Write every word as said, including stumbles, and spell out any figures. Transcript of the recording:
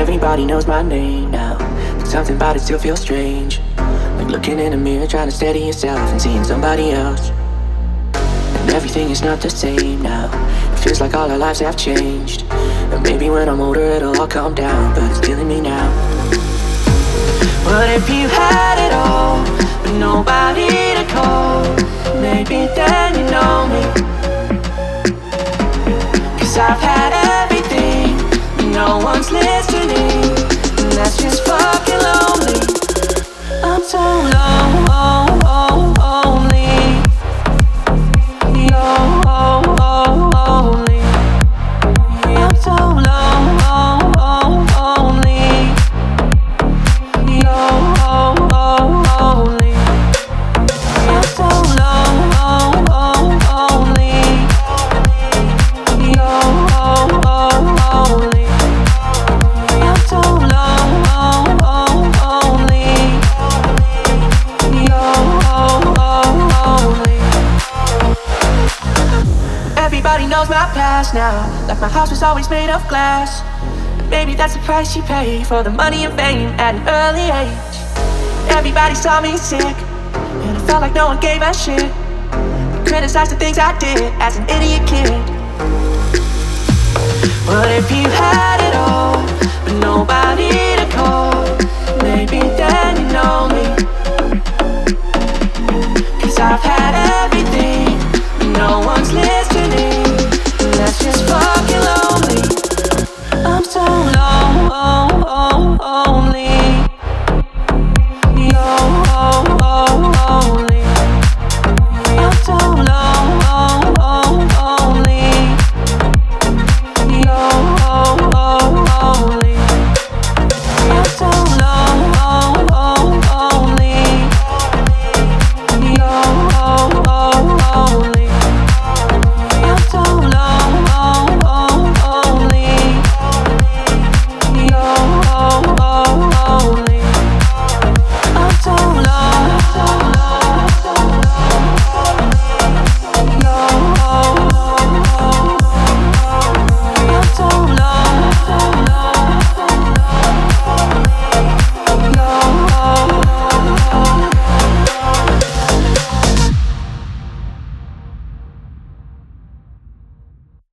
everybody knows my name now, but something about it still feels strange. Like looking in a mirror, trying to steady yourself and seeing somebody else. And everything is not the same now. It feels like all our lives have changed. And maybe when I'm older it'll all calm down, but it's killing me now. What if you had it all, but nobody to call? Maybe then you know me. Cause I've had everything, but no one's listening, and that's just fucking lonely. I'm so lonely. Lonely. I'm so lonely. Lonely. I'm so lonely. Lonely. I'm so lonely. Lonely. Everybody knows my past now, like my house was always made of glass. Maybe that's the price you pay for the money and fame at an early age. Everybody saw me sick, and I felt like no one gave a shit. They criticized the things I did as an idiot kid. What if you had